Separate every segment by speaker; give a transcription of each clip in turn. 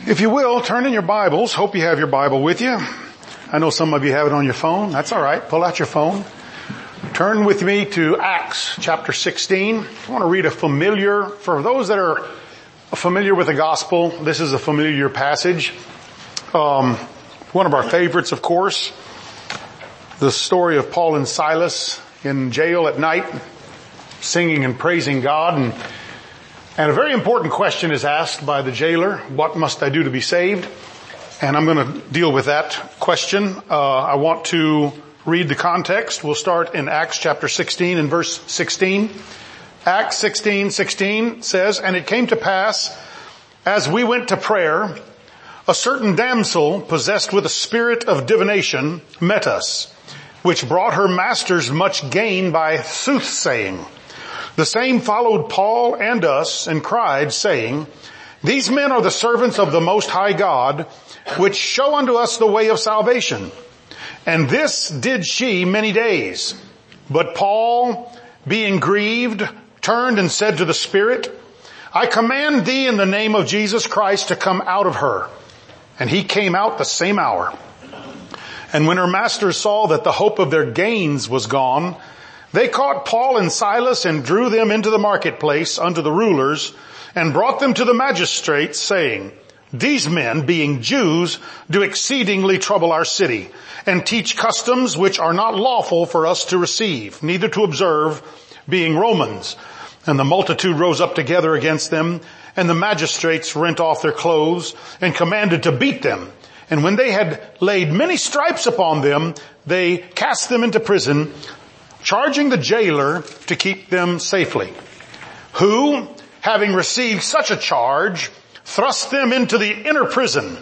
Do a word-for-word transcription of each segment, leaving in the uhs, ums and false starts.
Speaker 1: If you will, turn in your Bibles. Hope you have your Bible with you. I know some of you have it on your phone. That's all right. Pull out your phone. Turn with me to Acts chapter sixteen. I want to read a familiar, for those that are familiar with the gospel, this is a familiar passage. Um, one of our favorites, of course. The story of Paul and Silas in jail at night, singing and praising God. And And a very important question is asked by the jailer, what must I do to be saved? And I'm going to deal with that question. Uh, I want to read the context. We'll start in Acts chapter sixteen and verse sixteen. Acts sixteen sixteen says, "And it came to pass, as we went to prayer, a certain damsel possessed with a spirit of divination met us, which brought her masters much gain by soothsaying. The same followed Paul and us and cried, saying, These men are the servants of the Most High God, which show unto us the way of salvation. And this did she many days. But Paul, being grieved, turned and said to the Spirit, I command thee in the name of Jesus Christ to come out of her. And he came out the same hour. And when her masters saw that the hope of their gains was gone, they caught Paul and Silas and drew them into the marketplace unto the rulers and brought them to the magistrates, saying, These men, being Jews, do exceedingly trouble our city and teach customs which are not lawful for us to receive, neither to observe, being Romans. And the multitude rose up together against them, and the magistrates rent off their clothes and commanded to beat them. And when they had laid many stripes upon them, they cast them into prison, charging the jailer to keep them safely, who, having received such a charge, thrust them into the inner prison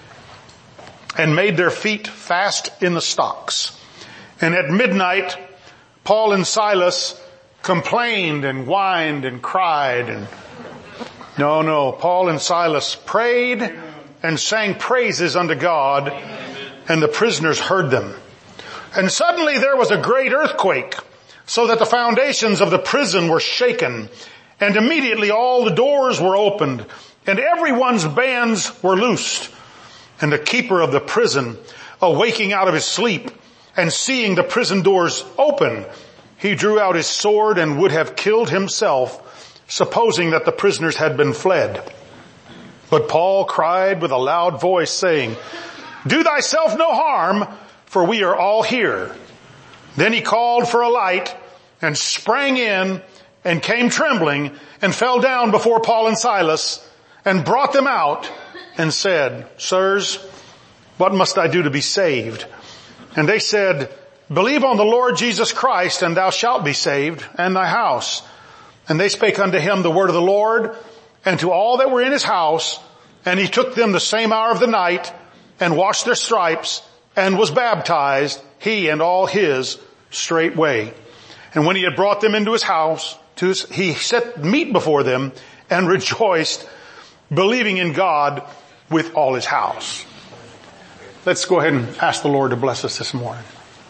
Speaker 1: and made their feet fast in the stocks. And at midnight, Paul and Silas complained and whined and cried. And no, no, Paul and Silas prayed and sang praises unto God, and the prisoners heard them. And suddenly there was a great earthquake, so that the foundations of the prison were shaken, and immediately all the doors were opened, and everyone's bands were loosed. And the keeper of the prison, awaking out of his sleep, and seeing the prison doors open, he drew out his sword and would have killed himself, supposing that the prisoners had been fled. But Paul cried with a loud voice, saying, Do thyself no harm, for we are all here. Then he called for a light and sprang in and came trembling and fell down before Paul and Silas and brought them out and said, Sirs, what must I do to be saved? And they said, Believe on the Lord Jesus Christ, and thou shalt be saved, and thy house. And they spake unto him the word of the Lord, and to all that were in his house. And he took them the same hour of the night and washed their stripes, and was baptized, he and all his, straightway. And when he had brought them into his house, to his, he set meat before them and rejoiced, believing in God with all his house. Let's go ahead and ask the Lord to bless us this morning.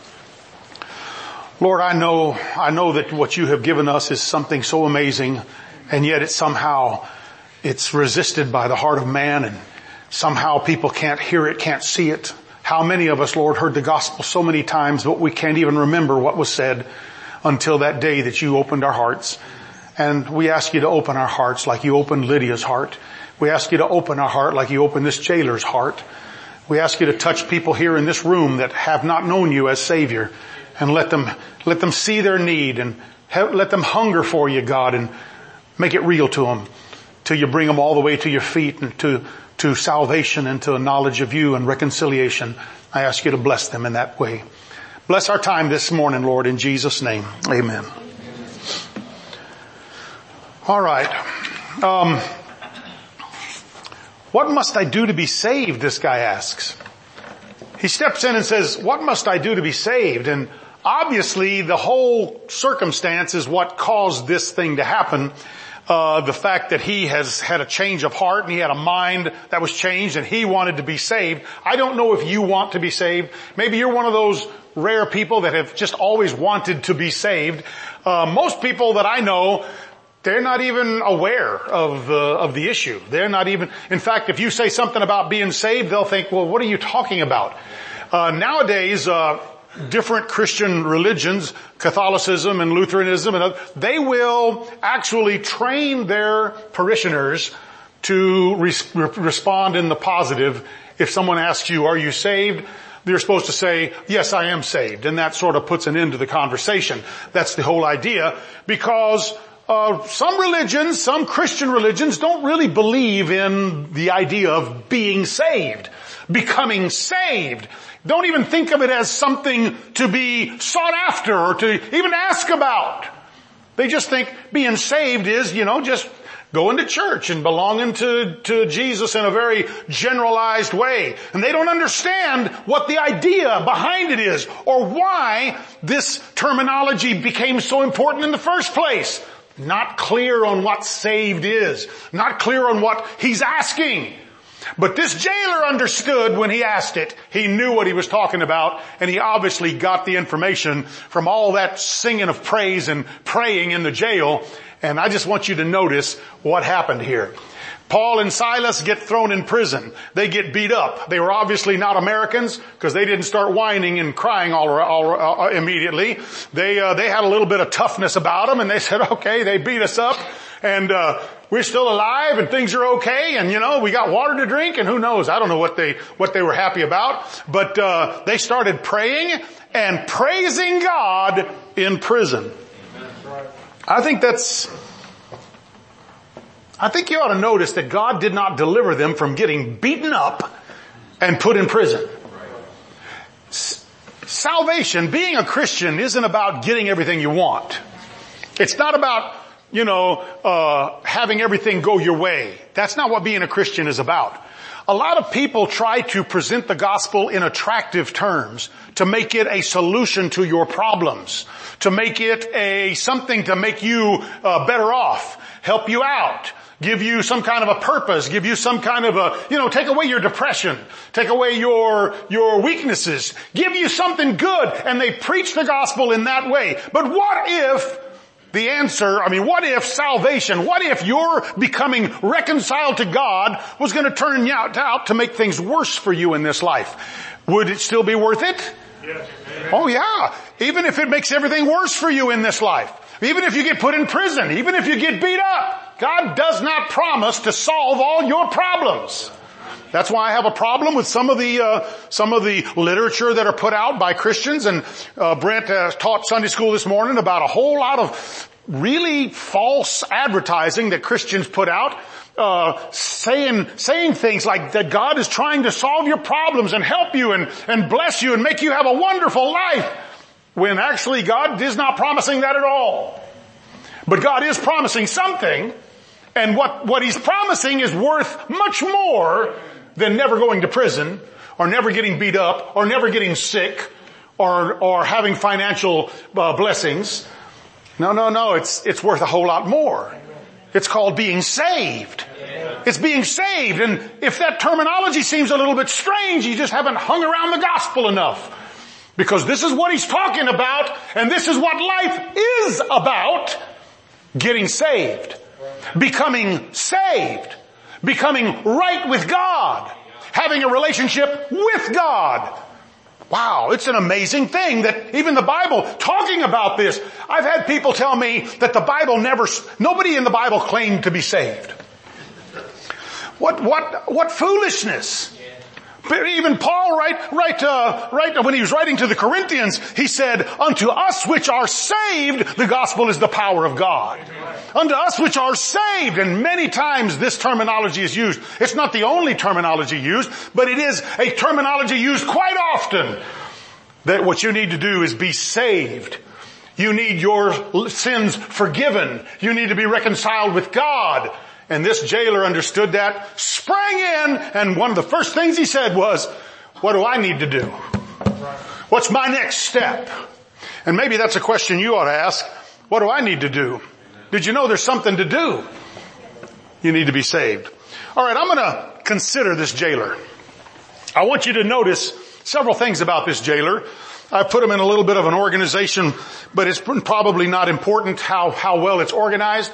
Speaker 1: Lord, I know, I know that what you have given us is something so amazing, and yet it's somehow, it's resisted by the heart of man, and somehow people can't hear it, can't see it. How many of us, Lord, heard the gospel so many times, but we can't even remember what was said until that day that you opened our hearts. And we ask you to open our hearts like you opened Lydia's heart. We ask you to open our heart like you opened this jailer's heart. We ask you to touch people here in this room that have not known you as Savior, and let them, let them see their need, and have, let them hunger for you, God, and make it real to them till you bring them all the way to your feet and to to salvation and to a knowledge of you and reconciliation. I ask you to bless them in that way. Bless our time this morning, Lord, in Jesus' name. Amen. All right. Um, what must I do to be saved? This guy asks. He steps in and says, what must I do to be saved? And obviously the whole circumstance is what caused this thing to happen. Uh, the fact that he has had a change of heart and he had a mind that was changed and he wanted to be saved. I don't know if you want to be saved. Maybe you're one of those rare people that have just always wanted to be saved. Uh, most people that I know they're not even aware of the, of the issue. They're not even, in fact, if you say something about being saved, they'll think, well, what are you talking about? Uh, nowadays, uh, different Christian religions, Catholicism and Lutheranism, and other, they will actually train their parishioners to res- respond in the positive. If someone asks you, are you saved? They're supposed to say, yes, I am saved. And that sort of puts an end to the conversation. That's the whole idea. Because uh, some religions, some Christian religions don't really believe in the idea of being saved, becoming saved. Don't even think of it as something to be sought after or to even ask about. They just think being saved is, you know, just going to church and belonging to, to Jesus in a very generalized way. And they don't understand what the idea behind it is or why this terminology became so important in the first place. Not clear on what saved is. Not clear on what he's asking. But this jailer understood when he asked it. He knew what he was talking about, and he obviously got the information from all that singing of praise and praying in the jail. And I just want you to notice what happened here. Paul and Silas get thrown in prison. They get beat up. They were obviously not Americans because they didn't start whining and crying all, all uh, immediately. They uh, they had a little bit of toughness about them, and they said, okay, they beat us up, and uh we're still alive, and things are okay, and you know, we got water to drink, and who knows? I don't know what they what they were happy about, but uh they started praying and praising God in prison. I think that's I think you ought to notice that God did not deliver them from getting beaten up and put in prison. S- salvation, being a Christian, isn't about getting everything you want. It's not about, you know, uh having everything go your way. That's not what being a Christian is about. A lot of people try to present the gospel in attractive terms to make it a solution to your problems, to make it a something to make you uh, better off, help you out, give you some kind of a purpose, give you some kind of a, you know, take away your depression, take away your, your weaknesses, give you something good, and they preach the gospel in that way. But what if the answer, I mean, what if salvation, what if your becoming reconciled to God was going to turn out, out to make things worse for you in this life? Would it still be worth it? Yes. Oh yeah. Even if it makes everything worse for you in this life. Even if you get put in prison. Even if you get beat up. God does not promise to solve all your problems. That's why I have a problem with some of the, uh, some of the literature that are put out by Christians. And, uh, Brent uh, taught Sunday school this morning about a whole lot of really false advertising that Christians put out, uh, saying, saying things like that God is trying to solve your problems and help you and, and bless you and make you have a wonderful life. When actually God is not promising that at all. But God is promising something. And what, what He's promising is worth much more than never going to prison, or never getting beat up, or never getting sick, or, or having financial uh, blessings. No, no, no, it's, it's worth a whole lot more. It's called being saved. It's being saved. And if that terminology seems a little bit strange, you just haven't hung around the gospel enough. Because this is what He's talking about, and this is what life is about. Getting saved. Becoming saved. Becoming right with God. Having a relationship with God. Wow, it's an amazing thing that even the Bible, talking about this, I've had people tell me that the Bible never, nobody in the Bible claimed to be saved. What, what, what foolishness. But even Paul, right, right, uh, right, when he was writing to the Corinthians, he said, unto us which are saved, the gospel is the power of God. Unto us which are saved, and many times this terminology is used. It's not the only terminology used, but it is a terminology used quite often. That what you need to do is be saved. You need your sins forgiven. You need to be reconciled with God. And this jailer understood that, sprang in, and one of the first things he said was, what do I need to do? What's my next step? And maybe that's a question you ought to ask. What do I need to do? Did you know there's something to do? You need to be saved. All right, I'm going to consider this jailer. I want you to notice several things about this jailer. I put him in a little bit of an organization, but it's probably not important how, how well it's organized.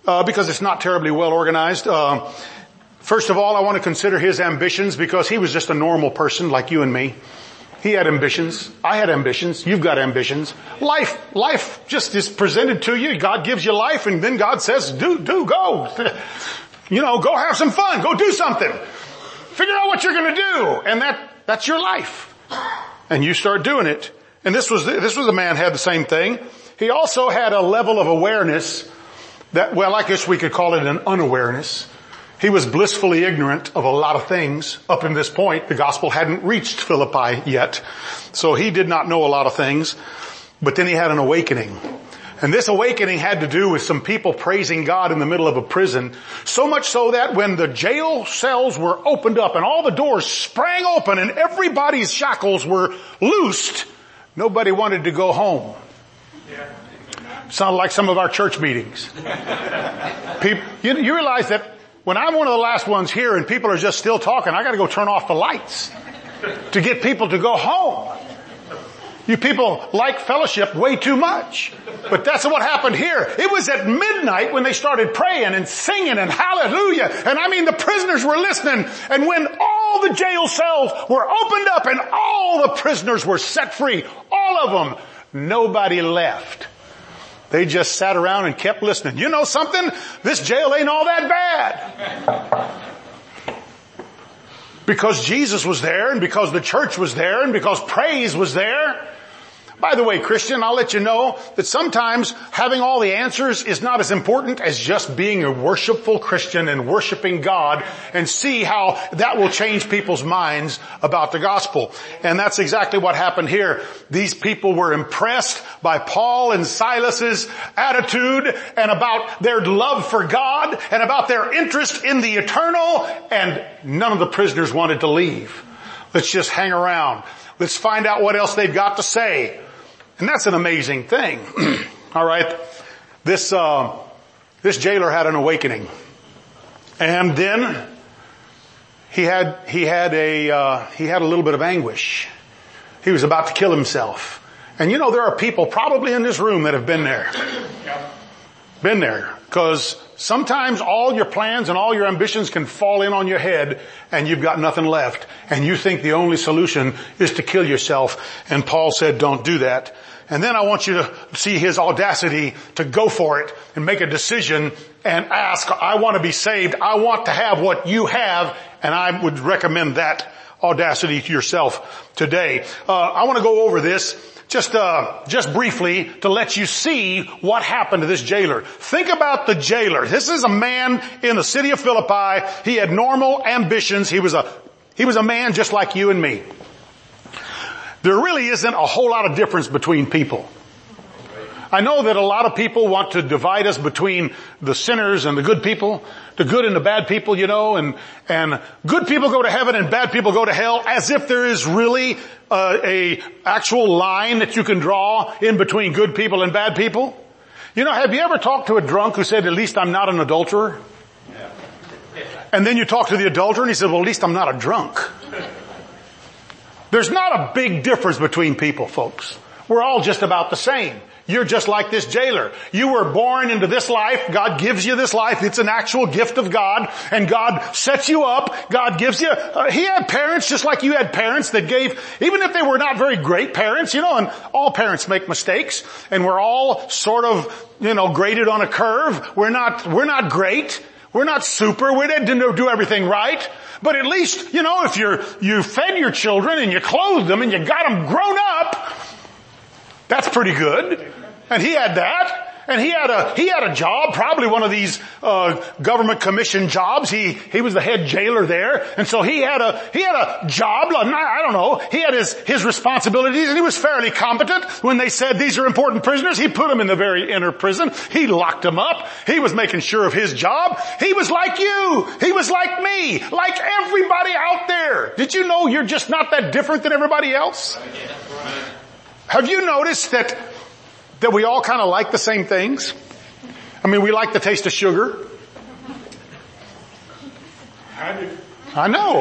Speaker 1: uh, because it's not terribly well organized. Uh, first of all, I want to consider his ambitions because he was just a normal person like you and me. He had ambitions. I had ambitions. You've got ambitions. Life, life just is presented to you. God gives you life and then God says, do, do, go. You know, go have some fun. Go do something. Figure out what you're going to do. And that, that's your life. And you start doing it. And this was, this was a man who had the same thing. He also had a level of awareness that, well, I guess we could call it an unawareness. He was blissfully ignorant of a lot of things up in this point. The gospel hadn't reached Philippi yet. So he did not know a lot of things. But then he had an awakening. And this awakening had to do with some people praising God in the middle of a prison. So much so that when the jail cells were opened up and all the doors sprang open and everybody's shackles were loosed, nobody wanted to go home. Sounded like some of our church meetings. People, you, you realize that when I'm one of the last ones here and people are just still talking, I got to go turn off the lights to get people to go home. You people like fellowship way too much. But that's what happened here. It was at midnight when they started praying and singing and hallelujah. And I mean the prisoners were listening. And when all the jail cells were opened up and all the prisoners were set free, all of them, nobody left. They just sat around and kept listening. You know something? This jail ain't all that bad. Because Jesus was there and because the church was there and because praise was there. By the way, Christian, I'll let you know that sometimes having all the answers is not as important as just being a worshipful Christian and worshiping God, and see how that will change people's minds about the gospel. And that's exactly what happened here. These people were impressed by Paul and Silas's attitude and about their love for God and about their interest in the eternal, and none of the prisoners wanted to leave. Let's just hang around. Let's find out what else they've got to say. And that's an amazing thing. All right. This, uh, this jailer had an awakening. And then he had, he had a, uh, he had a little bit of anguish. He was about to kill himself. And you know, there are people probably in this room that have been there. Been there. Because sometimes all your plans and all your ambitions can fall in on your head and you've got nothing left. And you think the only solution is to kill yourself. And Paul said, don't do that. And then I want you to see his audacity to go for it and make a decision and ask, I want to be saved. I want to have what you have. And I would recommend that audacity to yourself today. Uh, I want to go over this just, uh, just briefly to let you see what happened to this jailer. Think about the jailer. This is a man in the city of Philippi. He had normal ambitions. He was a, he was a man just like you and me. There really isn't a whole lot of difference between people. I know that a lot of people want to divide us between the sinners and the good people, the good and the bad people, you know, and, and good people go to heaven and bad people go to hell, as if there is really uh, a actual line that you can draw in between good people and bad people. You know, have you ever talked to a drunk who said, at least I'm not an adulterer? And then you talk to the adulterer and he said, well, at least I'm not a drunk. There's not a big difference between people, folks. We're all just about the same. You're just like this jailer. You were born into this life. God gives you this life. It's an actual gift of God. And God sets you up. God gives you, uh, he had parents just like you had parents that gave, even if they were not very great parents, you know, and all parents make mistakes. And we're all sort of, you know, graded on a curve. We're not, we're not great. We're not super. We didn't do everything right. But at least, you know, if you're, you fed your children and you clothed them and you got them grown up, that's pretty good. And he had that. And he had a, he had a job, probably one of these, uh, government commission jobs. He, he was the head jailer there. And so he had a, he had a job, I don't know, he had his, his responsibilities and he was fairly competent. When they said these are important prisoners, he put them in the very inner prison. He locked them up. He was making sure of his job. He was like you. He was like me. Like everybody out there. Did you know you're just not that different than everybody else? Have you noticed that that we all kind of like the same things? I mean, we like the taste of sugar. I do. I know.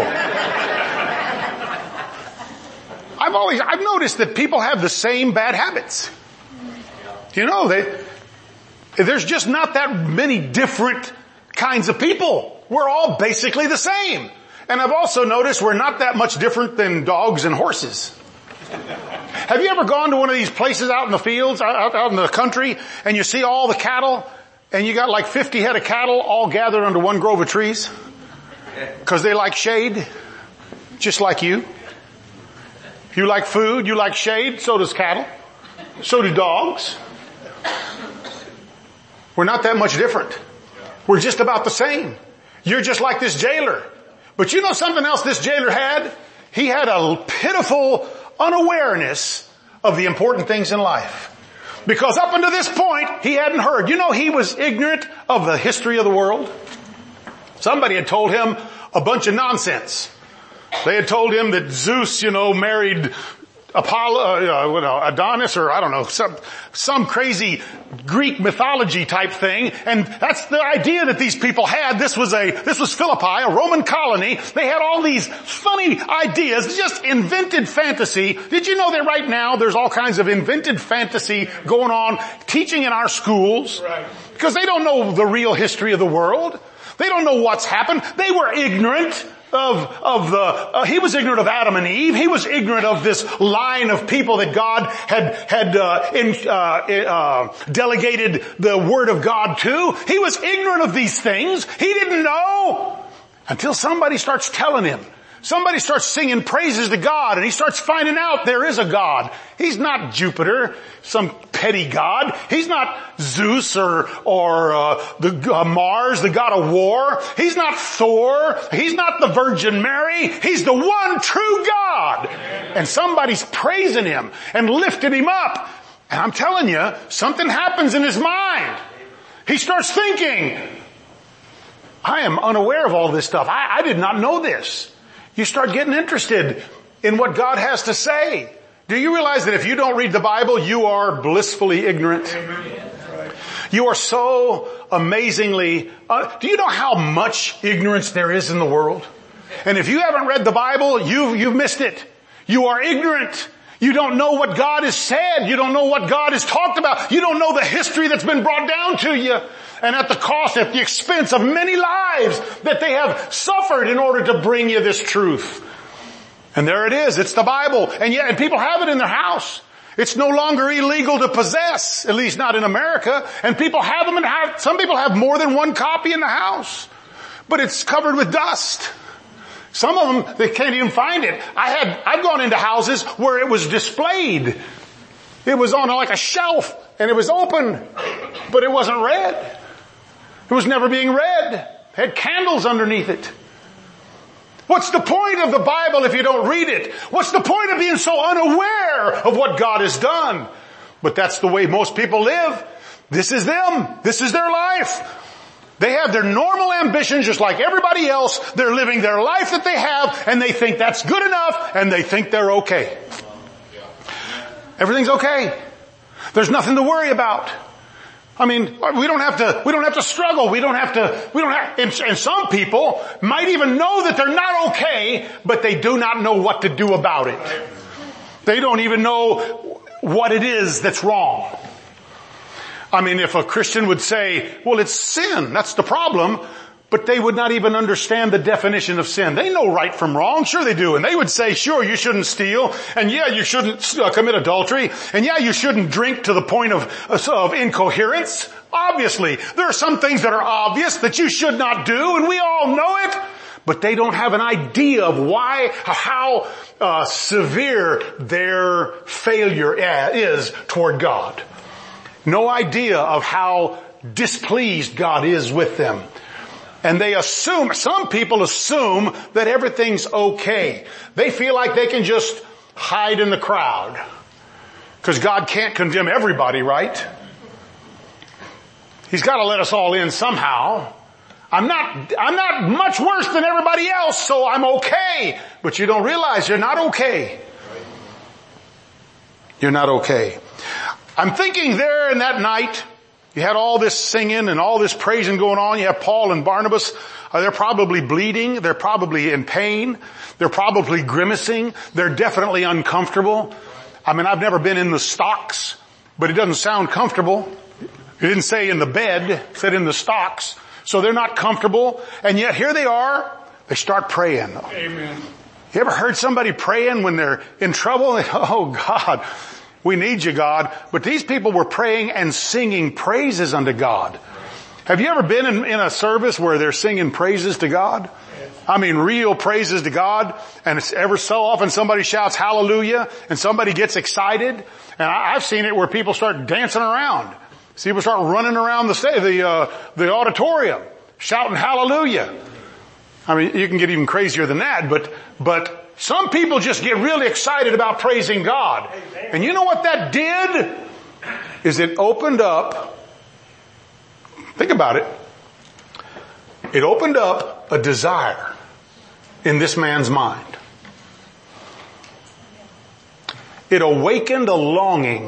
Speaker 1: I've always, I've noticed that people have the same bad habits. You know, they, There's just not that many different kinds of people. We're all basically the same. And I've also noticed we're not that much different than dogs and horses. Have you ever gone to one of these places out in the fields, out, out in the country, and you see all the cattle, and you got like fifty head of cattle all gathered under one grove of trees? Because they like shade, just like you. You like food, you like shade, so does cattle. So do dogs. We're not that much different. We're just about the same. You're just like this jailer. But you know something else this jailer had? He had a pitiful unawareness of the important things in life. Because up until this point, he hadn't heard. You know, he was ignorant of the history of the world. Somebody had told him a bunch of nonsense. They had told him that Zeus, you know, married Apollo, uh, uh, Adonis, or I don't know, some, some crazy Greek mythology type thing. And that's the idea that these people had. This was a, this was Philippi, a Roman colony. They had all these funny ideas, just invented fantasy. Did you know that right now there's all kinds of invented fantasy going on, teaching in our schools? Right. Because they don't know the real history of the world. They don't know what's happened. They were ignorant of, of the, uh, he was ignorant of Adam and Eve. He was ignorant of this line of people that God had, had, uh, in, uh, uh, delegated the Word of God to. He was ignorant of these things. He didn't know until somebody starts telling him. Somebody starts singing praises to God, and he starts finding out there is a God. He's not Jupiter, some petty god. He's not Zeus or or uh, the uh, Mars, the god of war. He's not Thor. He's not the Virgin Mary. He's the one true God. And somebody's praising him and lifting him up. And I'm telling you, something happens in his mind. He starts thinking, I am unaware of all this stuff. I, I did not know this. You start getting interested in what God has to say. Do you realize that if you don't read the Bible, you are blissfully ignorant? Amen. You are so amazingly, uh, do you know how much ignorance there is in the world? And if you haven't read the Bible, you've, you've missed it. You are ignorant. You don't know what God has said. You don't know what God has talked about. You don't know the history that's been brought down to you. And at the cost, at the expense of many lives that they have suffered in order to bring you this truth. And there it is. It's the Bible. And yet, and people have it in their house. It's no longer illegal to possess, at least not in America. And people have them in house. Some people have more than one copy in the house. But it's covered with dust. Some of them, they can't even find it. I had, I've gone into houses where it was displayed. It was on like a shelf and it was open, but it wasn't read. It was never being read. It had candles underneath it. What's the point of the Bible if you don't read it? What's the point of being so unaware of what God has done? But that's the way most people live. This is them. This is their life. They have their normal ambitions just like everybody else. They're living their life that they have and they think that's good enough and they think they're okay. Everything's okay. There's nothing to worry about. I mean, we don't have to, we don't have to struggle. We don't have to, we don't have, and, and some people might even know that they're not okay, but they do not know what to do about it. They don't even know what it is that's wrong. I mean, if a Christian would say, well, it's sin, that's the problem, but they would not even understand the definition of sin. They know right from wrong. Sure they do. And they would say, sure, you shouldn't steal. And yeah, you shouldn't uh, commit adultery. And yeah, you shouldn't drink to the point of, of incoherence. Obviously, there are some things that are obvious that you should not do, and we all know it. But they don't have an idea of why, how uh, severe their failure is toward God. No idea of how displeased God is with them. And they assume, some people assume that everything's okay. They feel like they can just hide in the crowd. Because God can't condemn everybody, right? He's got to let us all in somehow. I'm not, I'm not much worse than everybody else, so I'm okay. But you don't realize you're not okay. You're not okay. I'm thinking there in that night, you had all this singing and all this praising going on. You have Paul and Barnabas. Uh, they're probably bleeding. They're probably in pain. They're probably grimacing. They're definitely uncomfortable. I mean, I've never been in the stocks, but it doesn't sound comfortable. It didn't say in the bed, it said in the stocks. So they're not comfortable. And yet here they are. They start praying.
Speaker 2: Amen.
Speaker 1: You ever heard somebody praying when they're in trouble? Oh God, we need you, God. But these people were praying and singing praises unto God. Have you ever been in, in a service where they're singing praises to God? I mean, real praises to God. And it's ever so often somebody shouts hallelujah and somebody gets excited. And I, I've seen it where people start dancing around. See, people start running around the sta- the, uh, the auditorium shouting hallelujah. I mean, you can get even crazier than that, but, but some people just get really excited about praising God. And you know what that did? Is it opened up, think about it, it opened up a desire in this man's mind. It awakened a longing.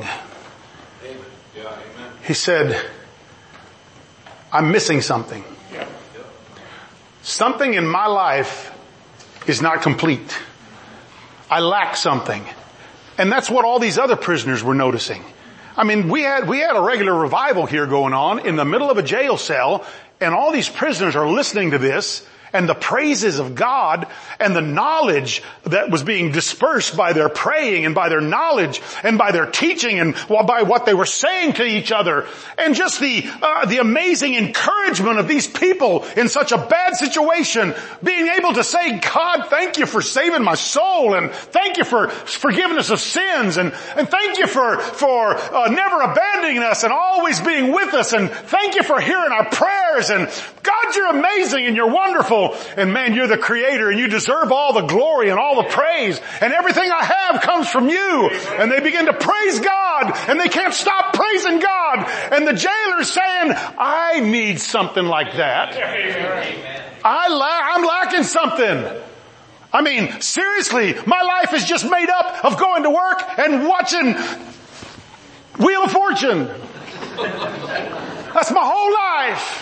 Speaker 1: He said, I'm missing something. Something in my life is not complete. I lack something. And that's what all these other prisoners were noticing. I mean, we had, we had a regular revival here going on in the middle of a jail cell, and all these prisoners are listening to this, and the praises of God and the knowledge that was being dispersed by their praying and by their knowledge and by their teaching and by what they were saying to each other, and just the uh, the amazing encouragement of these people in such a bad situation, being able to say, God, thank you for saving my soul, and thank you for forgiveness of sins, and, and thank you for, for uh, never abandoning us and always being with us, and thank you for hearing our prayers, and God, you're amazing and you're wonderful. And man, you're the creator and you deserve all the glory and all the praise, and everything I have comes from you. And they begin to praise God, and they can't stop praising God. And the jailer's saying, I need something like that. I la- I'm lacking something. I mean, seriously, my life is just made up of going to work and watching Wheel of Fortune. That's my whole life.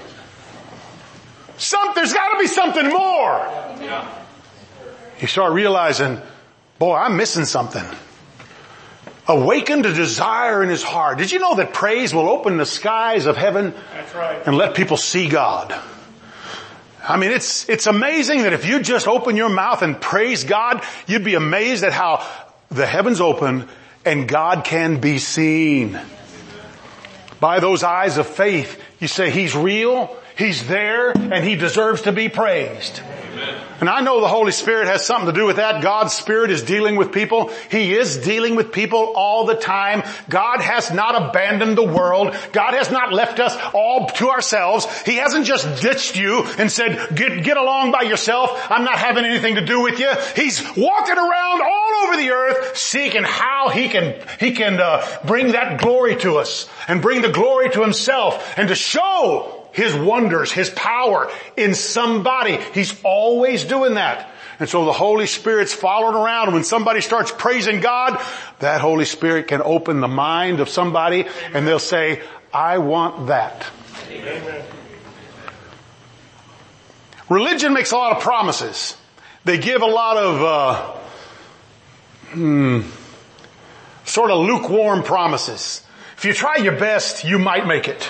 Speaker 1: Some, there's got to be something more. Yeah. You start realizing, boy, I'm missing something. Awakened a desire in his heart. Did you know that praise will open the skies of heaven?
Speaker 2: That's right.
Speaker 1: And let people see God? I mean, it's, it's amazing that if you just open your mouth and praise God, you'd be amazed at how the heavens open and God can be seen. By those eyes of faith, you say, He's real. He's there, and He deserves to be praised. Amen. And I know the Holy Spirit has something to do with that. God's Spirit is dealing with people. He is dealing with people all the time. God has not abandoned the world. God has not left us all to ourselves. He hasn't just ditched you and said, get, get along by yourself. I'm not having anything to do with you. He's walking around all over the earth seeking how He can, He can uh, bring that glory to us and bring the glory to Himself and to show His wonders, His power in somebody. He's always doing that. And so the Holy Spirit's following around. When somebody starts praising God, that Holy Spirit can open the mind of somebody and they'll say, I want that. Amen. Religion makes a lot of promises. They give a lot of, uh, hmm, sort of lukewarm promises. If you try your best, you might make it.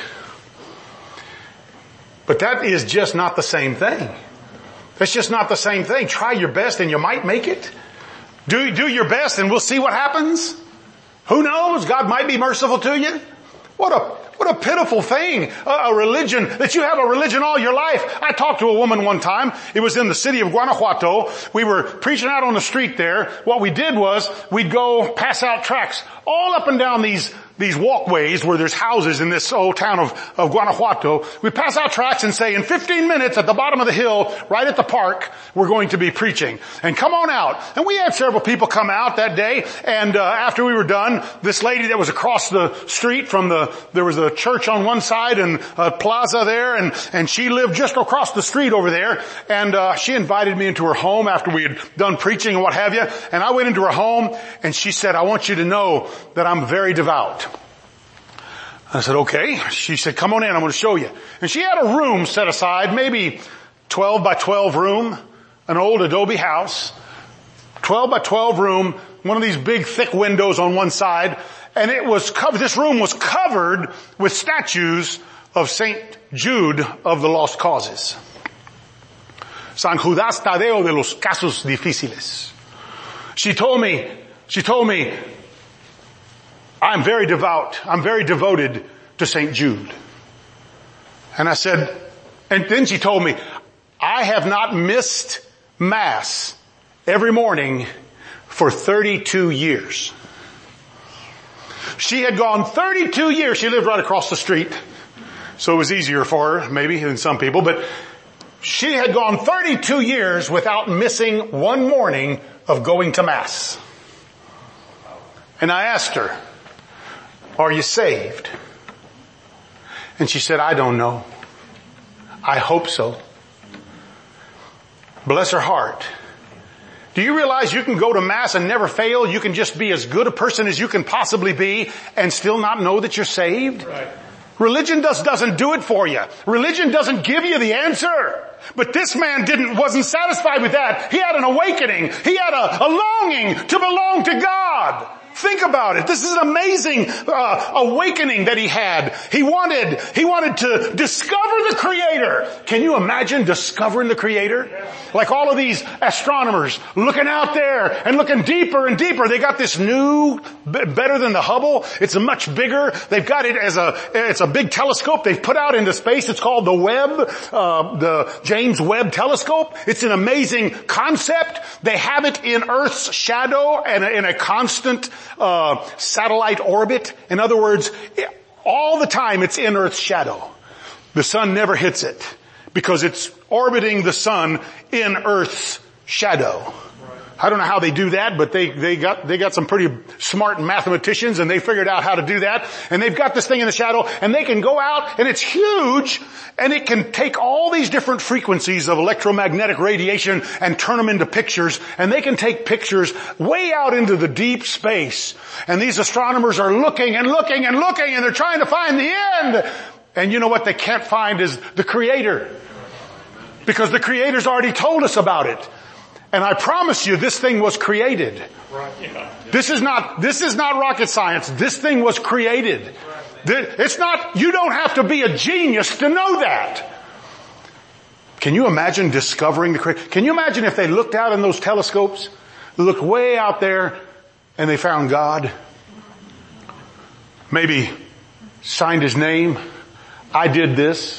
Speaker 1: But that is just not the same thing. That's just not the same thing. Try your best and you might make it. Do, do your best and we'll see what happens. Who knows? God might be merciful to you. What a, what a pitiful thing. A, a religion, that you have a religion all your life. I talked to a woman one time. It was in the city of Guanajuato. We were preaching out on the street there. What we did was we'd go pass out tracts all up and down these these walkways where there's houses in this old town of, of Guanajuato. We pass out tracts and say, in fifteen minutes at the bottom of the hill, right at the park, we're going to be preaching. And come on out. And we had several people come out that day. And uh, after we were done, this lady that was across the street from the, there was a church on one side and a plaza there, and, and she lived just across the street over there. And uh, she invited me into her home after we had done preaching and what have you. And I went into her home and she said, I want you to know that I'm very devout. I said, okay. She said, come on in, I'm going to show you. And she had a room set aside, maybe twelve by twelve room, an old adobe house, twelve by twelve room, one of these big thick windows on one side, and it was covered, this room was covered with statues of Saint Jude of the Lost Causes. San Judas Tadeo de los Casos Difíciles. She told me, she told me, I'm very devout, I'm very devoted to Saint Jude. And I said, and then she told me, I have not missed Mass every morning for thirty-two years. She had gone thirty-two years, she lived right across the street, so it was easier for her maybe than some people, but she had gone thirty-two years without missing one morning of going to Mass. And I asked her, are you saved? And she said, I don't know. I hope so. Bless her heart. Do you realize you can go to Mass and never fail? You can just be as good a person as you can possibly be and still not know that you're saved? Right. Religion does, doesn't do it for you. Religion doesn't give you the answer. But this man didn't, wasn't satisfied with that. He had an awakening. He had a, a longing to belong to God. Think about it. This is an amazing uh, awakening that he had. He wanted, he wanted to discover the Creator. Can you imagine discovering the Creator? Like all of these astronomers looking out there and looking deeper and deeper. They got this new, better than the Hubble. It's a much bigger. They've got it as a, it's a big telescope they've put out into space. It's called the Webb, uh, the James Webb Telescope. It's an amazing concept. They have it in Earth's shadow and in a constant Uh, satellite orbit. In other words, all the time it's in Earth's shadow. The sun never hits it because it's orbiting the sun in Earth's shadow. I don't know how they do that, but they, they got, they got some pretty smart mathematicians and they figured out how to do that. And they've got this thing in the shadow and they can go out and it's huge and it can take all these different frequencies of electromagnetic radiation and turn them into pictures, and they can take pictures way out into the deep space. And these astronomers are looking and looking and looking and they're trying to find the end. And you know what they can't find is the Creator. Because the Creator's already told us about it. And I promise you, this thing was created. This is not, this is not rocket science. This thing was created. It's not, you don't have to be a genius to know that. Can you imagine discovering the Creator? Can you imagine if they looked out in those telescopes, looked way out there, and they found God? Maybe signed His name. I did this.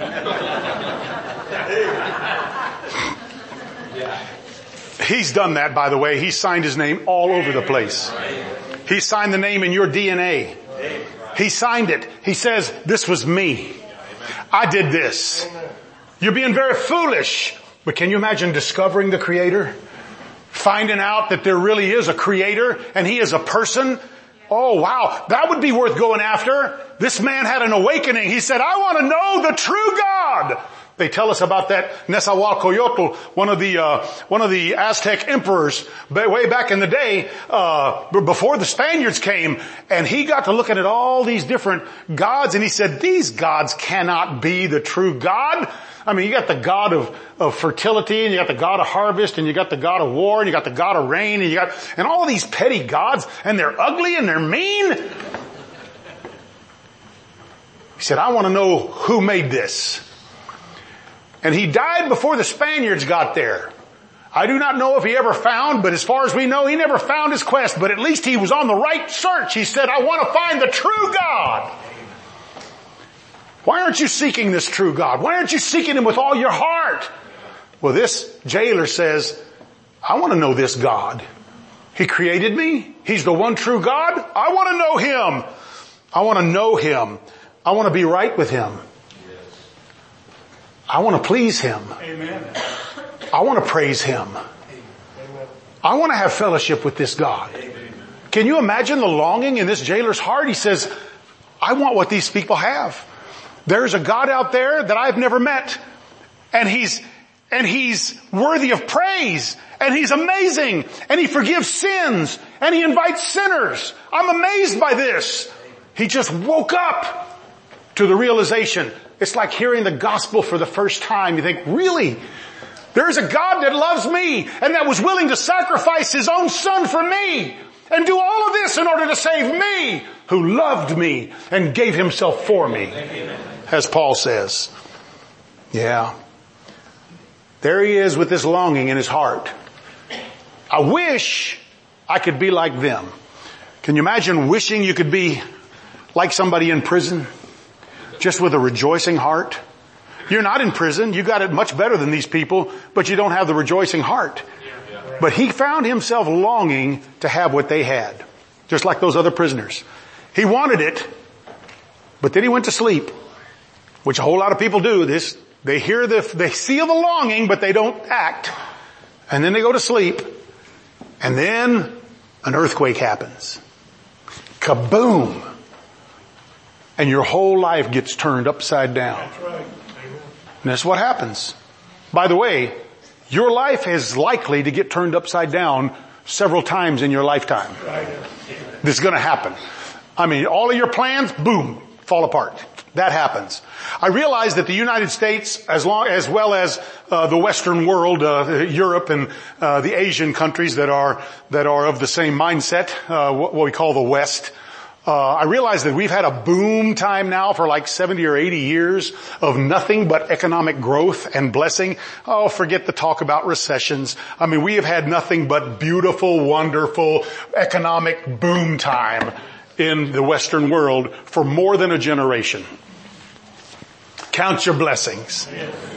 Speaker 1: He's done that, by the way. He signed His name all over the place. He signed the name in your D N A. He signed it. He says, this was me. I did this. You're being very foolish. But can you imagine discovering the Creator? Finding out that there really is a Creator and He is a person? Oh, wow. That would be worth going after. This man had an awakening. He said, I want to know the true God. They tell us about that Nezahualcoyotl, one of the, uh, one of the Aztec emperors way back in the day, uh, before the Spaniards came, and he got to looking at all these different gods, and he said, these gods cannot be the true God. I mean, you got the God of, of fertility, and you got the God of harvest, and you got the God of war, and you got the God of rain, and you got, and all these petty gods, and they're ugly and they're mean. He said, I want to know who made this. And he died before the Spaniards got there. I do not know if he ever found, but as far as we know, he never found his quest, but at least he was on the right search. He said, I want to find the true God. Why aren't you seeking this true God? Why aren't you seeking Him with all your heart? Well, this jailer says, I want to know this God. He created me. He's the one true God. I want to know Him. I want to know Him. I want to be right with Him. I want to please Him. Amen. I want to praise Him. Amen. I want to have fellowship with this God. Amen. Can you imagine the longing in this jailer's heart? He says, I want what these people have. There's a God out there that I've never met. And He's, and He's worthy of praise. And He's amazing. And He forgives sins. And He invites sinners. I'm amazed by this. He just woke up to the realization. It's like hearing the gospel for the first time. You think, really? There is a God that loves me and that was willing to sacrifice his own son for me and do all of this in order to save me, who loved me and gave himself for me, as Paul says. Yeah. There he is with this longing in his heart. I wish I could be like them. Can you imagine wishing you could be like somebody in prison? Just with a rejoicing heart? You're not in prison. You got it much better than these people, but you don't have the rejoicing heart. But he found himself longing to have what they had. Just like those other prisoners. He wanted it, but then he went to sleep. Which a whole lot of people do. This, they hear the, they feel the longing, but they don't act. And then they go to sleep. And then an earthquake happens. Kaboom! And your whole life gets turned upside down.
Speaker 2: That's right.
Speaker 1: And that's what happens. By the way, your life is likely to get turned upside down several times in your lifetime.
Speaker 2: Right.
Speaker 1: This is going to happen. I mean, all of your plans, boom, fall apart. That happens. I realize that the United States, as long as well as uh, the Western world, uh, Europe and uh, the Asian countries that are that are of the same mindset, uh, what, what we call the West. Uh, I realize that we've had a boom time now for like seventy or eighty years of nothing but economic growth and blessing. Oh, forget the talk about recessions. I mean, we have had nothing but beautiful, wonderful economic boom time in the Western world for more than a generation. Count your blessings.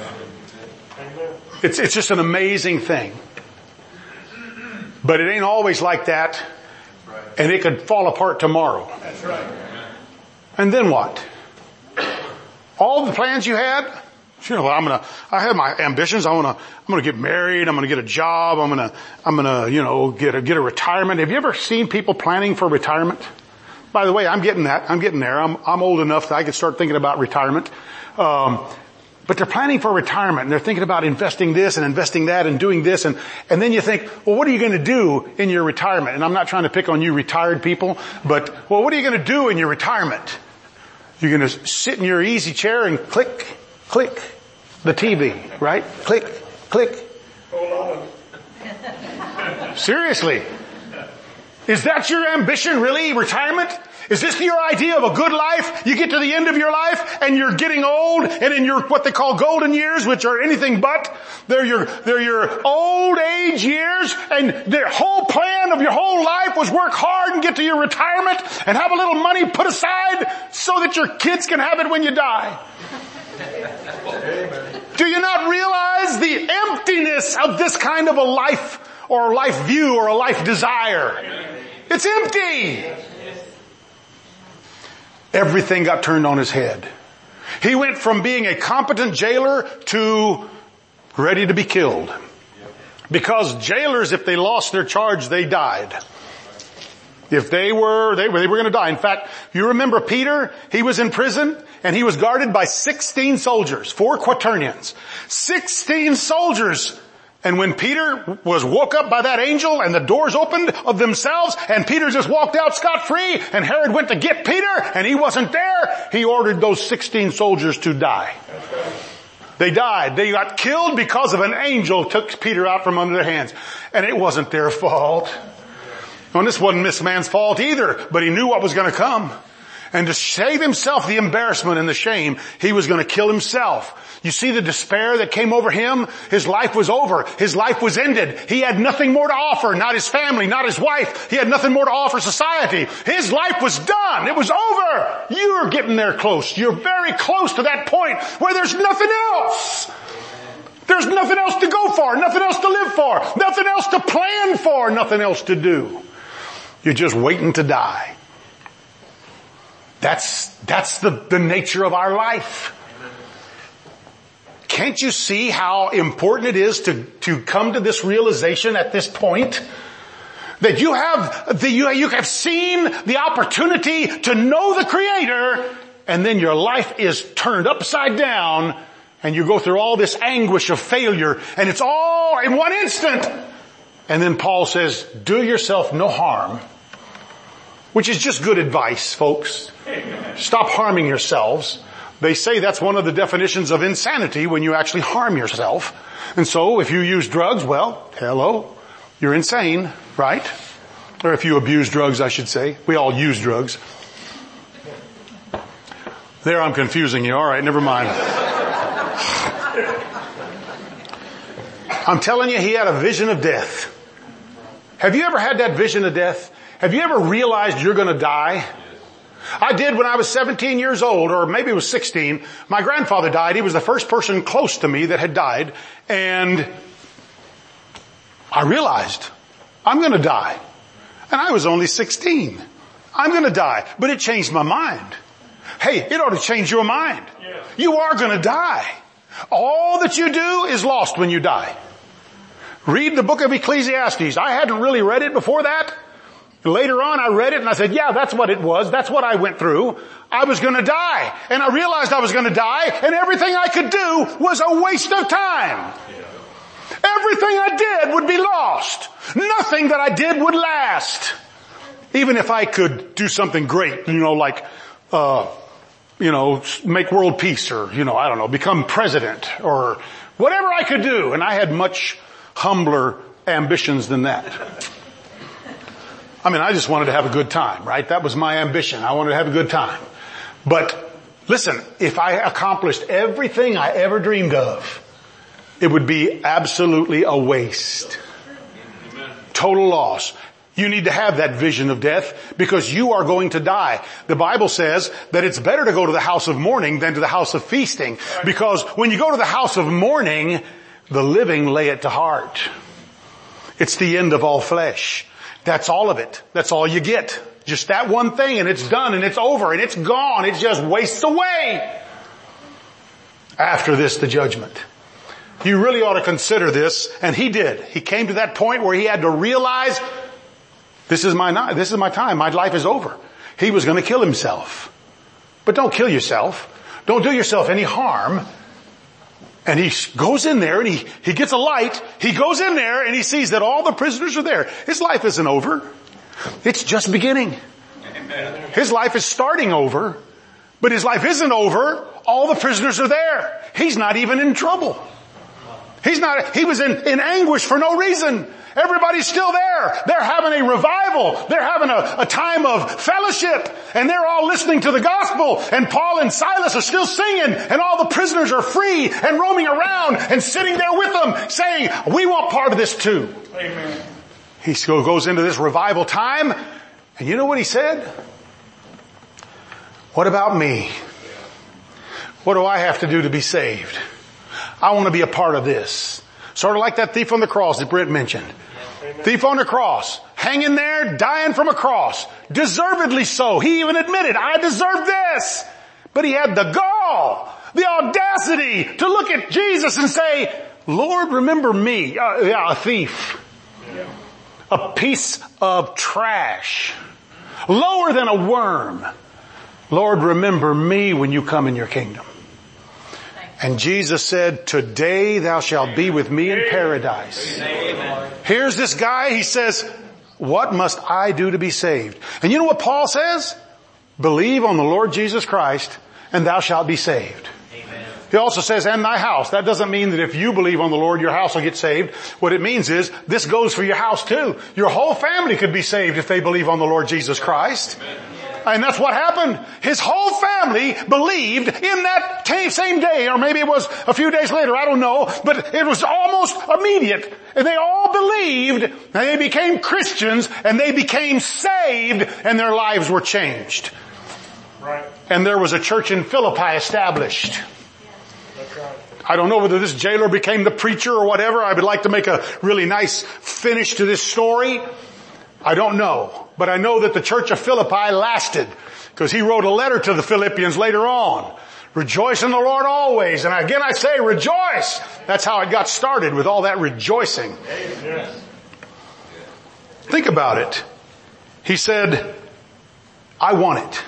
Speaker 1: It's, it's just an amazing thing. But it ain't always like that. And it could fall apart tomorrow.
Speaker 2: That's right.
Speaker 1: And then what? All the plans you had, you know, I'm gonna, I have my ambitions. I wanna, I'm gonna get married. I'm gonna get a job. I'm gonna, I'm gonna, you know, get a, get a retirement. Have you ever seen people planning for retirement? By the way, I'm getting that. I'm getting there. I'm, I'm old enough that I could start thinking about retirement. Um, But they're planning for retirement and they're thinking about investing this and investing that and doing this and, and then you think, well, what are you going to do in your retirement? And I'm not trying to pick on you retired people, but, well, what are you going to do in your retirement? You're going to sit in your easy chair and click, click the T V, right? Click, click.
Speaker 2: Hold on.
Speaker 1: Seriously. Is that your ambition, really? Retirement? Is this your idea of a good life? You get to the end of your life and you're getting old and in your, what they call golden years, which are anything but. They're your, they're your old age years and the whole plan of your whole life was work hard and get to your retirement and have a little money put aside so that your kids can have it when you die. Do you not realize the emptiness of this kind of a life or a life view or a life desire? It's empty. Everything got turned on his head. He went from being a competent jailer to ready to be killed. Because jailers, if they lost their charge, they died. If they were, they were, they were going to die. In fact, you remember Peter? He was in prison and he was guarded by sixteen soldiers, four quaternions. sixteen soldiers. And when Peter was woke up by that angel and the doors opened of themselves and Peter just walked out scot-free and Herod went to get Peter and he wasn't there, he ordered those sixteen soldiers to die. They died. They got killed because of an angel took Peter out from under their hands. And it wasn't their fault. And this wasn't this man's fault either, but he knew what was going to come. And to save himself the embarrassment and the shame, he was going to kill himself. You see the despair that came over him? His life was over. His life was ended. He had nothing more to offer. Not his family, not his wife. He had nothing more to offer society. His life was done. It was over. You're getting there close. You're very close to that point where there's nothing else. There's nothing else to go for, nothing else to live for, nothing else to plan for, nothing else to do. You're just waiting to die. That's, that's the, the nature of our life. Can't you see how important it is to, to come to this realization at this point? That you have, the, you, you have seen the opportunity to know the Creator, and then your life is turned upside down, and you go through all this anguish of failure, and it's all in one instant. And then Paul says, do yourself no harm. Which is just good advice, folks. Stop harming yourselves. They say that's one of the definitions of insanity when you actually harm yourself. And so if you use drugs, well, hello, you're insane, right? Or if you abuse drugs, I should say. We all use drugs. There, I'm confusing you. All right, never mind. I'm telling you, he had a vision of death. Have you ever had that vision of death? Have you ever realized you're going to die? I did when I was seventeen years old, or maybe it was sixteen. My grandfather died. He was the first person close to me that had died. And I realized I'm going to die. And I was only sixteen. I'm going to die. But it changed my mind. Hey, it ought to change your mind. Yes. You are going to die. All that you do is lost when you die. Read the book of Ecclesiastes. I hadn't really read it before that. Later on I read it and I said, yeah, that's what it was. That's what I went through. I was going to die. And I realized I was going to die, and everything I could do was a waste of time. Everything I did would be lost. Nothing that I did would last. Even if I could do something great, you know, like, uh, you know, make world peace, or, you know, I don't know, become president, or whatever I could do. And I had much humbler ambitions than that. I mean, I just wanted to have a good time, right? That was my ambition. I wanted to have a good time. But listen, if I accomplished everything I ever dreamed of, it would be absolutely a waste. Total loss. You need to have that vision of death, because you are going to die. The Bible says that it's better to go to the house of mourning than to the house of feasting. Because when you go to the house of mourning, the living lay it to heart. It's the end of all flesh. That's all of it. That's all you get. Just that one thing, and it's done, and it's over, and it's gone. It just wastes away. After this, the judgment. You really ought to consider this, and he did. He came to that point where he had to realize, this is my, this is my time. My life is over. He was going to kill himself. But don't kill yourself. Don't do yourself any harm. And he goes in there and he, he gets a light. He goes in there and he sees that all the prisoners are there. His life isn't over. It's just beginning. Amen. His life is starting over, but his life isn't over. All the prisoners are there. He's not even in trouble. He's not, he was in, in anguish for no reason. Everybody's still there. They're having a revival. They're having a, a time of fellowship. And they're all listening to the gospel. And Paul and Silas are still singing. And all the prisoners are free and roaming around and sitting there with them saying, we want part of this too. Amen. He still goes into this revival time. And you know what he said? What about me? What do I have to do to be saved? I want to be a part of this. Sort of like that thief on the cross that Brent mentioned. Amen. Thief on the cross, hanging there, dying from a cross. Deservedly so. He even admitted, I deserve this. But he had the gall, the audacity to look at Jesus and say, Lord, remember me. Uh, yeah, a thief. Yeah. A piece of trash. Lower than a worm. Lord, remember me when you come in your kingdom. And Jesus said, today thou shalt be with me in paradise. Amen. Here's this guy. He says, what must I do to be saved? And you know what Paul says? Believe on the Lord Jesus Christ and thou shalt be saved. Amen. He also says, and thy house. That doesn't mean that if you believe on the Lord, your house will get saved. What it means is this goes for your house too. Your whole family could be saved if they believe on the Lord Jesus Christ. Amen. And that's what happened. His whole family believed in that same day, or maybe it was a few days later, I don't know, but it was almost immediate. And they all believed, and they became Christians, and they became saved, and their lives were changed. Right. And there was a church in Philippi established. That's right. I don't know whether this jailer became the preacher or whatever. I would like to make a really nice finish to this story. I don't know. But I know that the church of Philippi lasted, because he wrote a letter to the Philippians later on. Rejoice in the Lord always. And again I say rejoice. That's how it got started, with all that rejoicing. Amen. Think about it. He said, I want it.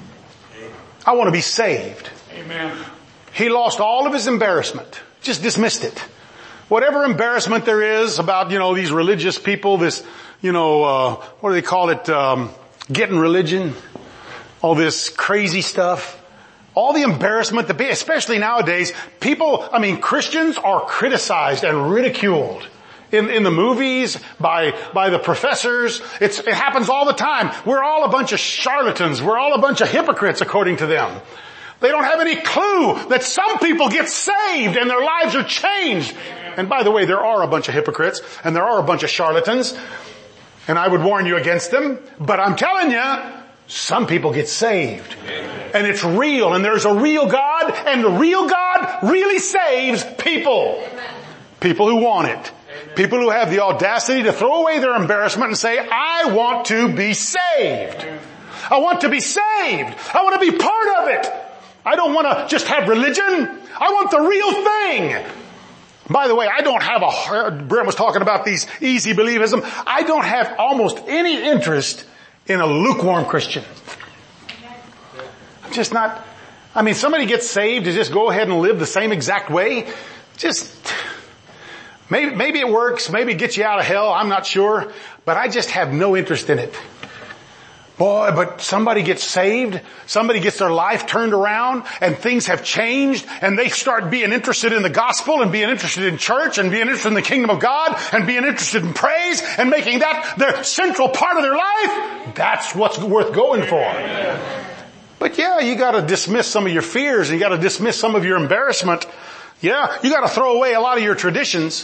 Speaker 1: I want to be saved. Amen. He lost all of his embarrassment. Just dismissed it. Whatever embarrassment there is about, you know, these religious people, this, you know, uh, what do they call it? Um, getting religion. All this crazy stuff. all the embarrassment that be, especially nowadays, people, I mean, Christians are criticized and ridiculed. In, in the movies, by, by the professors. It's, it happens all the time. We're all a bunch of charlatans. We're all a bunch of hypocrites according to them. They don't have any clue that some people get saved and their lives are changed. And by the way, there are a bunch of hypocrites and there are a bunch of charlatans. And I would warn you against them. But I'm telling you, some people get saved. And it's real. And there's a real God. And the real God really saves people. People who want it. People who have the audacity to throw away their embarrassment and say, I want to be saved. I want to be saved. I want to be part of it. I don't want to just have religion. I want the real thing. By the way, I don't have a, Brent was talking about these easy believism. I don't have almost any interest in a lukewarm Christian. I'm just not, I mean, somebody gets saved to just go ahead and live the same exact way. Just, maybe, maybe it works. Maybe it gets you out of hell. I'm not sure. But I just have no interest in it. Boy, but somebody gets saved, somebody gets their life turned around, and things have changed, and they start being interested in the gospel, and being interested in church, and being interested in the kingdom of God, and being interested in praise, and making that their central part of their life. That's what's worth going for. But yeah, you gotta dismiss some of your fears, and you gotta dismiss some of your embarrassment. Yeah, you gotta throw away a lot of your traditions.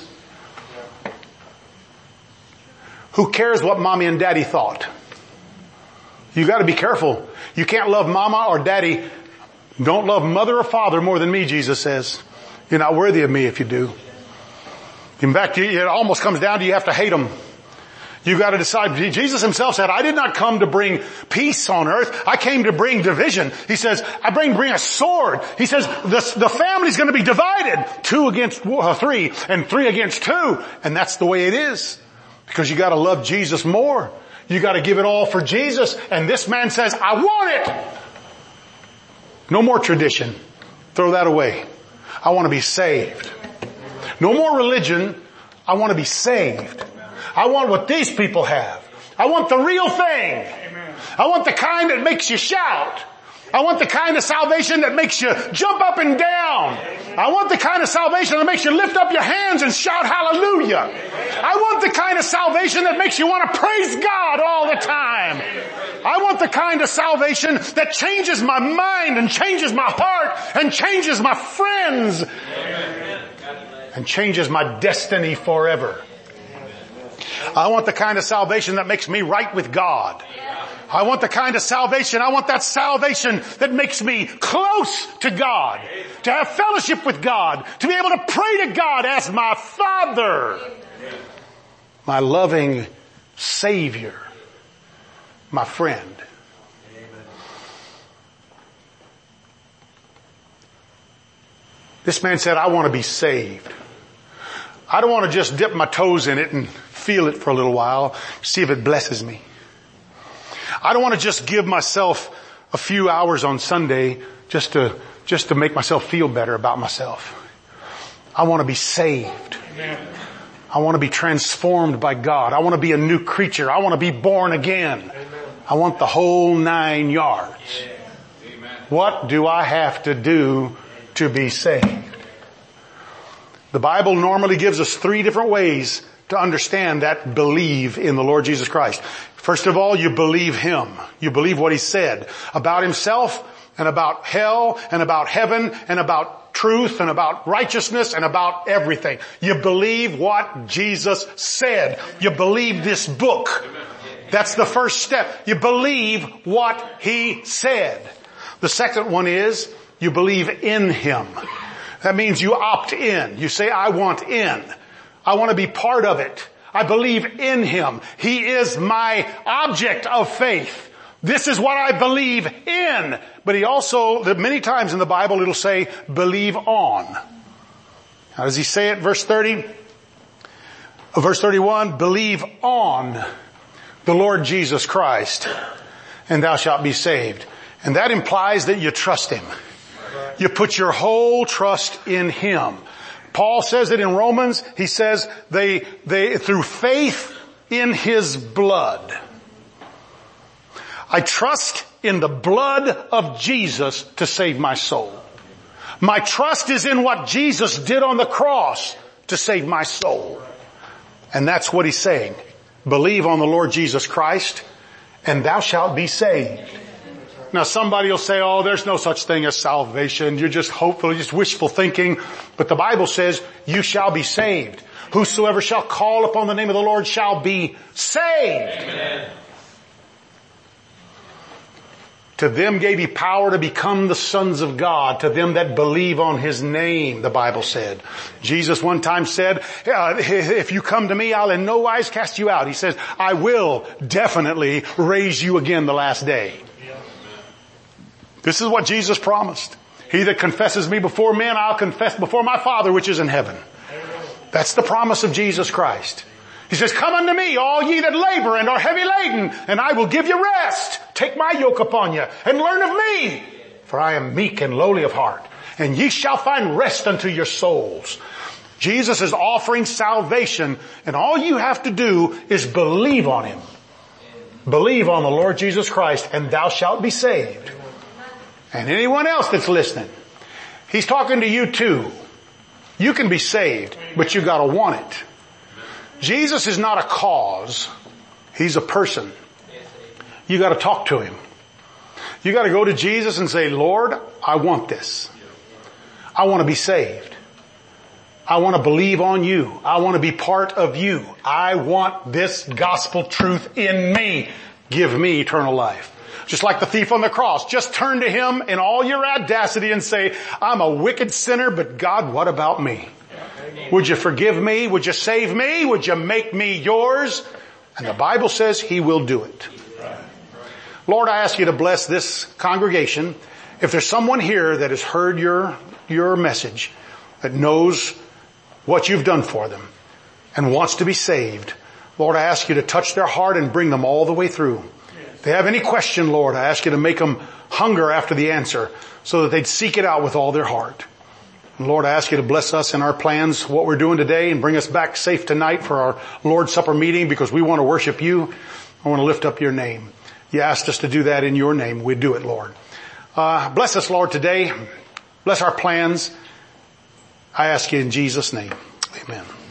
Speaker 1: Who cares what mommy and daddy thought? You got to be careful. You can't love mama or daddy. Don't love mother or father more than me, Jesus says. You're not worthy of me if you do. In fact, it almost comes down to you have to hate them. You got to decide. Jesus himself said, I did not come to bring peace on earth. I came to bring division. He says, I bring, bring a sword. He says, the, the family's going to be divided. Two against uh, three and three against two. And that's the way it is. Because you got to love Jesus more. You got to give it all for Jesus. And this man says, I want it. No more tradition. Throw that away. I want to be saved. No more religion. I want to be saved. I want what these people have. I want the real thing. I want the kind that makes you shout. I want the kind of salvation that makes you jump up and down. I want the kind of salvation that makes you lift up your hands and shout hallelujah. I want the kind of salvation that makes you want to praise God all the time. I want the kind of salvation that changes my mind and changes my heart and changes my friends and changes my destiny forever. I want the kind of salvation that makes me right with God. I want the kind of salvation, I want that salvation that makes me close to God, to have fellowship with God, to be able to pray to God as my Father, my loving Savior, my friend. This man said, I want to be saved. I don't want to just dip my toes in it and feel it for a little while, see if it blesses me. I don't want to just give myself a few hours on Sunday just to, just to make myself feel better about myself. I want to be saved. Amen. I want to be transformed by God. I want to be a new creature. I want to be born again. Amen. I want the whole nine yards. Amen. What do I have to do to be saved? The Bible normally gives us three different ways to understand that believe in the Lord Jesus Christ. First of all, you believe Him. You believe what He said about Himself and about hell and about heaven and about truth and about righteousness and about everything. You believe what Jesus said. You believe this book. That's the first step. You believe what He said. The second one is you believe in Him. That means you opt in. You say, I want in. I want to be part of it. I believe in Him. He is my object of faith. This is what I believe in. But He also, many times in the Bible it'll say, believe on. How does He say it? Verse thirty, verse thirty-one, believe on the Lord Jesus Christ, and thou shalt be saved. And that implies that you trust Him. You put your whole trust in Him. Paul says it in Romans. He says they, they, through faith in His blood. I trust in the blood of Jesus to save my soul. My trust is in what Jesus did on the cross to save my soul. And that's what he's saying. Believe on the Lord Jesus Christ and thou shalt be saved. Now somebody will say, oh, there's no such thing as salvation. You're just hopeful, you're just wishful thinking. But the Bible says you shall be saved. Whosoever shall call upon the name of the Lord shall be saved. Amen. To them gave he power to become the sons of God, to them that believe on his name, the Bible said. Jesus one time said, if you come to me, I'll in no wise cast you out. He says, I will definitely raise you again the last day. This is what Jesus promised. He that confesses me before men, I'll confess before my Father which is in heaven. That's the promise of Jesus Christ. He says, come unto me, all ye that labor and are heavy laden, and I will give you rest. Take my yoke upon you and learn of me, for I am meek and lowly of heart, and ye shall find rest unto your souls. Jesus is offering salvation, and all you have to do is believe on him. Believe on the Lord Jesus Christ, and thou shalt be saved. And anyone else that's listening, he's talking to you too. You can be saved, but you gotta want it. Jesus is not a cause. He's a person. You gotta talk to him. You gotta go to Jesus and say, Lord, I want this. I want to be saved. I want to believe on you. I want to be part of you. I want this gospel truth in me. Give me eternal life. Just like the thief on the cross. Just turn to him in all your audacity and say, I'm a wicked sinner, but God, what about me? Would you forgive me? Would you save me? Would you make me yours? And the Bible says he will do it. Lord, I ask you to bless this congregation. If there's someone here that has heard your, your message, that knows what you've done for them and wants to be saved, Lord, I ask you to touch their heart and bring them all the way through. If they have any question, Lord, I ask you to make them hunger after the answer so that they'd seek it out with all their heart. And Lord, I ask you to bless us in our plans, what we're doing today, and bring us back safe tonight for our Lord's Supper meeting, because we want to worship you. I want to lift up your name. You asked us to do that in your name. We do it, Lord. Uh, bless us, Lord, today. Bless our plans. I ask you in Jesus' name. Amen.